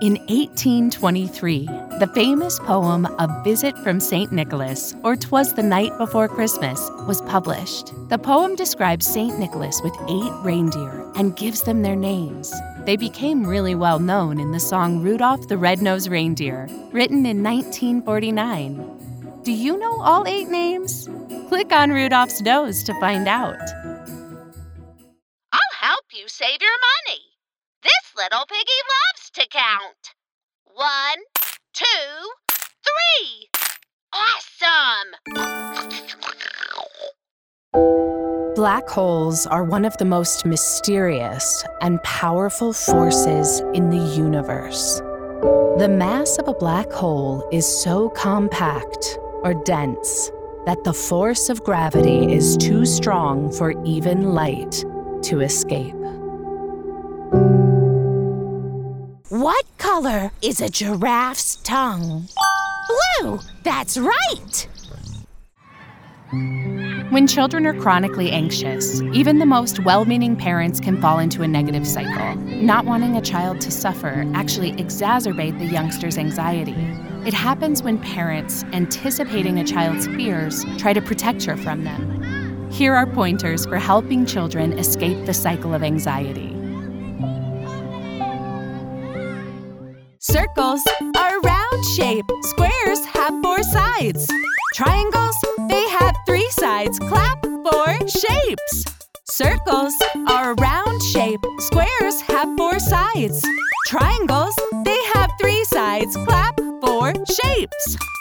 In 1823, the famous poem A Visit from St. Nicholas, or 'Twas the Night Before Christmas, was published. The poem describes St. Nicholas with 8 reindeer and gives them their names. They became really well known in the song Rudolph the Red-Nosed Reindeer, written in 1949. Do you know all 8 names? Click on Rudolph's nose to find out. I'll help you save your money. This little piggy loves to count. 1, 2, 3. Awesome! Black holes are one of the most mysterious and powerful forces in the universe. The mass of a black hole is so compact or dense that the force of gravity is too strong for even light to escape. What color is a giraffe's tongue? Blue! That's right! When children are chronically anxious, even the most well-meaning parents can fall into a negative cycle. Not wanting a child to suffer actually exacerbate the youngster's anxiety. It happens when parents, anticipating a child's fears, try to protect her from them. Here are pointers for helping children escape the cycle of anxiety. Circles are a round shape. Squares have 4 sides. Triangles, they have 3 sides. Clap for shapes. Circles are a round shape. Squares have 4 sides. Triangles, they have 3 sides. Clap for shapes.